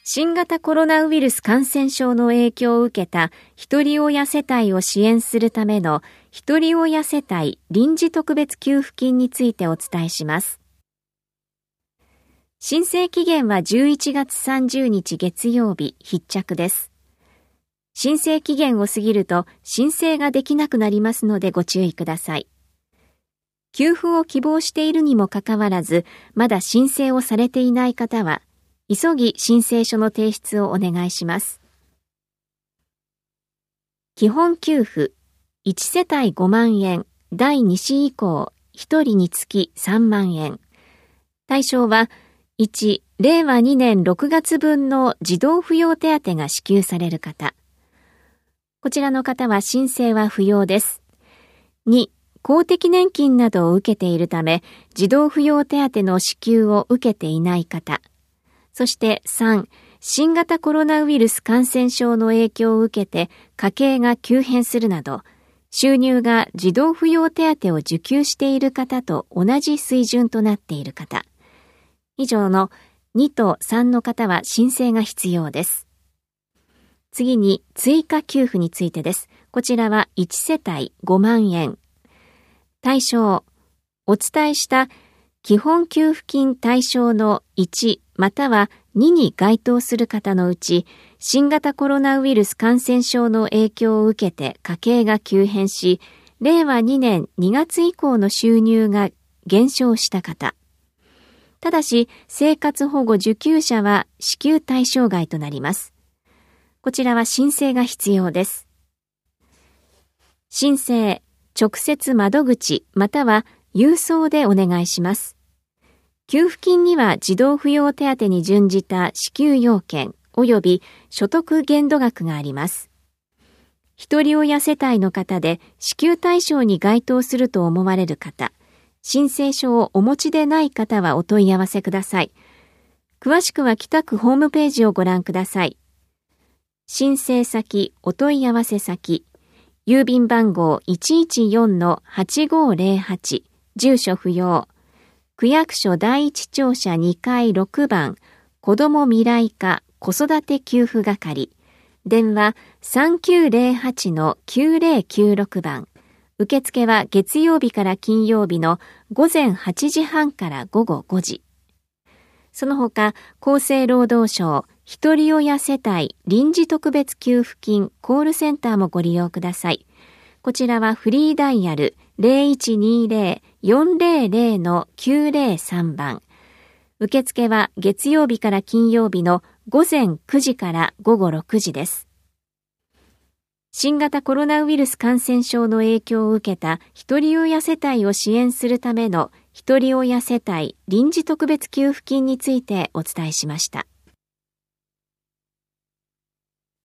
新型コロナウイルス感染症の影響を受けたひとり親世帯を支援するためのひとり親世帯臨時特別給付金についてお伝えします。申請期限は11月30日月曜日必着です。申請期限を過ぎると申請ができなくなりますのでご注意ください。給付を希望しているにもかかわらず、まだ申請をされていない方は、急ぎ申請書の提出をお願いします。基本給付、1世帯5万円、第2子以降、1人につき3万円。対象は、1、令和2年6月分の児童扶養手当が支給される方。こちらの方は申請は不要です。2、公的年金などを受けているため、児童扶養手当の支給を受けていない方。そして3、新型コロナウイルス感染症の影響を受けて家計が急変するなど、収入が児童扶養手当を受給している方と同じ水準となっている方。以上の2と3の方は申請が必要です。次に追加給付についてです。こちらは1世帯5万円。対象、お伝えした基本給付金対象の1または2に該当する方のうち、新型コロナウイルス感染症の影響を受けて家計が急変し、令和2年2月以降の収入が減少した方。ただし、生活保護受給者は支給対象外となります。こちらは申請が必要です。申請、直接窓口または郵送でお願いします。給付金には児童扶養手当に準じた支給要件及び所得限度額があります。ひとり親世帯の方で支給対象に該当すると思われる方、申請書をお持ちでない方はお問い合わせください。詳しくは北区ホームページをご覧ください。申請先、お問い合わせ先、郵便番号 114-8508 住所不要区役所第一庁舎2階6番子ども未来課子育て給付係電話 3908-9096 番受付は月曜日から金曜日の午前8時半から午後5時。その他厚生労働省ひとり親世帯臨時特別給付金コールセンターもご利用ください。こちらはフリーダイヤル 0120-400-903 番。受付は月曜日から金曜日の午前9時から午後6時です。新型コロナウイルス感染症の影響を受けたひとり親世帯を支援するためのひとり親世帯臨時特別給付金についてお伝えしました。